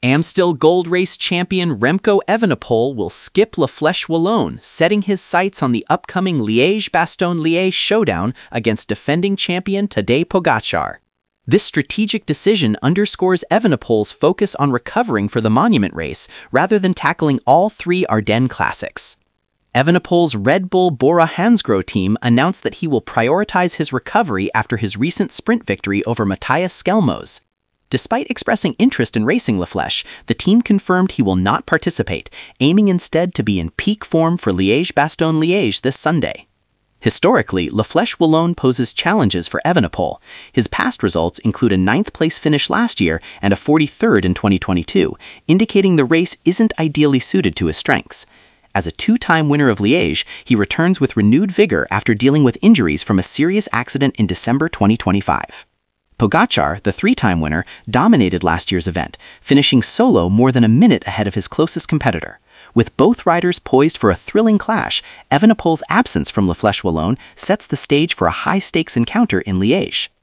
Amstel Gold Race champion Remco Evenepoel will skip La Flèche Wallonne, setting his sights on the upcoming Liège-Bastogne-Liège showdown against defending champion Tadej Pogačar. This strategic decision underscores Evenepoel's focus on recovering for the monument race rather than tackling all three Ardennes classics. Evenepoel's Red Bull Bora-Hansgrohe team announced that he will prioritize his recovery after his recent sprint victory over Matthias Skelmos. Despite expressing interest in racing La Flèche, the team confirmed he will not participate, aiming instead to be in peak form for Liège-Bastogne-Liège this Sunday. Historically, La Flèche Wallonne poses challenges for Evenepoel. His past results include a 9th-place finish last year and a 43rd in 2022, indicating the race isn't ideally suited to his strengths. As a two-time winner of Liège, he returns with renewed vigor after dealing with injuries from a serious accident in December 2025. Pogačar, the three-time winner, dominated last year's event, finishing solo more than a minute ahead of his closest competitor. With both riders poised for a thrilling clash, Evenepoel's absence from La Flèche Wallonne sets the stage for a high-stakes encounter in Liège.